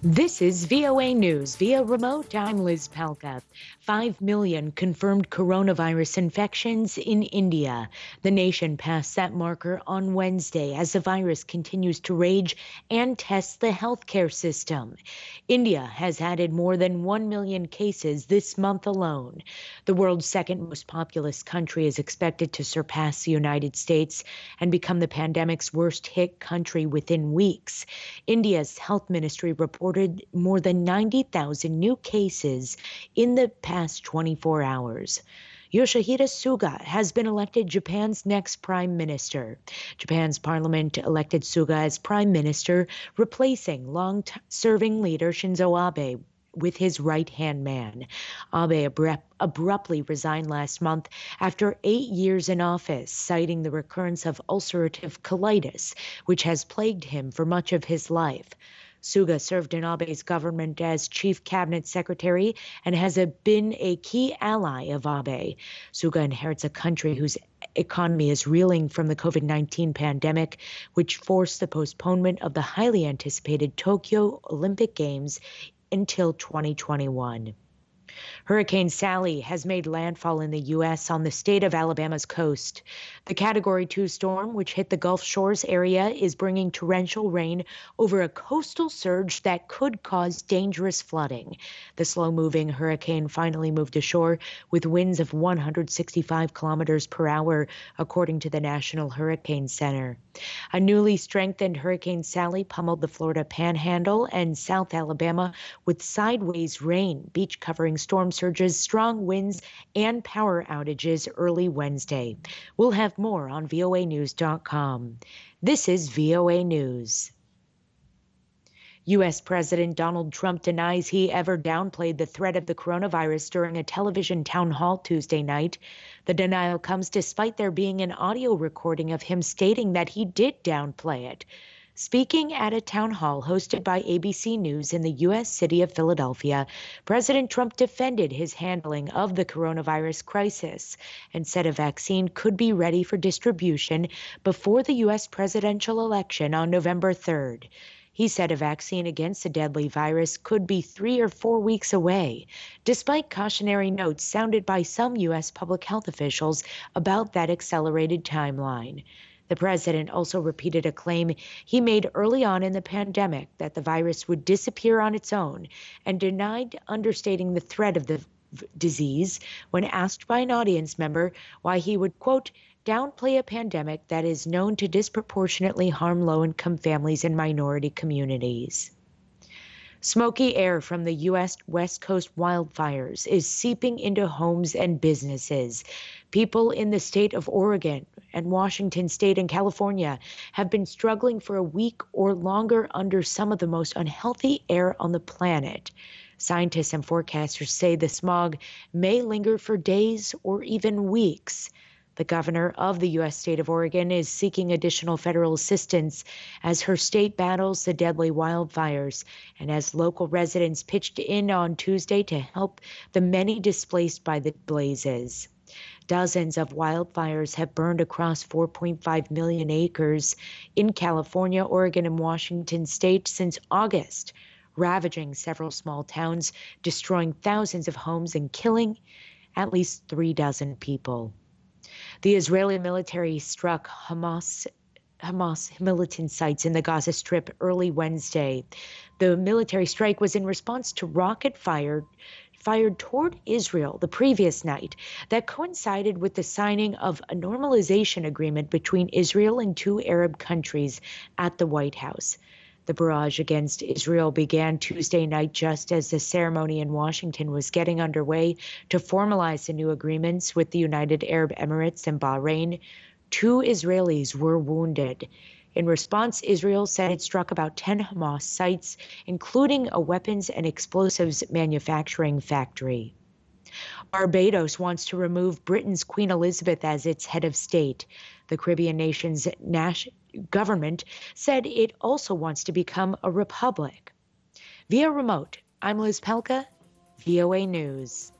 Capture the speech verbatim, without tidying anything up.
This is V O A News via remote. I'm Liz Palka. Five million confirmed coronavirus infections in India. The nation passed that marker on Wednesday as the virus continues to rage and test the healthcare system. India has added more than one million cases this month alone. The world's second most populous country is expected to surpass the United States and become the pandemic's worst hit country within weeks. India's health ministry reported more than ninety thousand new cases in the past twenty-four hours. Yoshihide Suga has been elected Japan's next prime minister. Japan's parliament elected Suga as prime minister, replacing long-serving leader Shinzo Abe with his right-hand man. Abe abrupt, abruptly resigned last month after eight years in office, citing the recurrence of ulcerative colitis, which has plagued him for much of his life. Suga served in Abe's government as chief cabinet secretary and has a, been a key ally of Abe. Suga inherits a country whose economy is reeling from the COVID nineteen pandemic, which forced the postponement of the highly anticipated Tokyo Olympic Games until twenty twenty-one. Hurricane Sally has made landfall in the U S on the state of Alabama's coast. The Category two storm, which hit the Gulf Shores area, is bringing torrential rain over a coastal surge that could cause dangerous flooding. The slow-moving hurricane finally moved ashore with winds of one hundred sixty-five kilometers per hour, according to the National Hurricane Center. A newly strengthened Hurricane Sally pummeled the Florida Panhandle and South Alabama with sideways rain, beach covering storm surges, strong winds, and power outages early Wednesday. We'll have more on V O A news dot com. This is V O A News. U S. President Donald Trump denies he ever downplayed the threat of the coronavirus during a television town hall Tuesday night. The denial comes despite there being an audio recording of him stating that he did downplay it. Speaking at a town hall hosted by A B C News in the U S city of Philadelphia, President Trump defended his handling of the coronavirus crisis and said a vaccine could be ready for distribution before the U S presidential election on November third. He said a vaccine against the deadly virus could be three or four weeks away, despite cautionary notes sounded by some U S public health officials about that accelerated timeline. The president also repeated a claim he made early on in the pandemic that the virus would disappear on its own and denied understating the threat of the v- disease when asked by an audience member why he would, quote, downplay a pandemic that is known to disproportionately harm low-income families and minority communities. Smoky air from the U S. West Coast wildfires is seeping into homes and businesses. People in the state of Oregon and Washington State and California have been struggling for a week or longer under some of the most unhealthy air on the planet. Scientists and forecasters say the smog may linger for days or even weeks. The governor of the U S state of Oregon is seeking additional federal assistance as her state battles the deadly wildfires and as local residents pitched in on Tuesday to help the many displaced by the blazes. Dozens of wildfires have burned across four point five million acres in California, Oregon, and Washington state since August, ravaging several small towns, destroying thousands of homes, and killing at least three dozen people. The Israeli military struck Hamas Hamas militant sites in the Gaza Strip early Wednesday. The military strike was in response to rocket fire fired toward Israel the previous night that coincided with the signing of a normalization agreement between Israel and two Arab countries at the White House. The barrage against Israel began Tuesday night just as the ceremony in Washington was getting underway to formalize the new agreements with the United Arab Emirates and Bahrain. Two Israelis were wounded. In response, Israel said it struck about ten Hamas sites, including a weapons and explosives manufacturing factory. Barbados wants to remove Britain's Queen Elizabeth as its head of state. The Caribbean nation's national government said it also wants to become a republic. Via remote, I'm Liz Pelka, V O A News.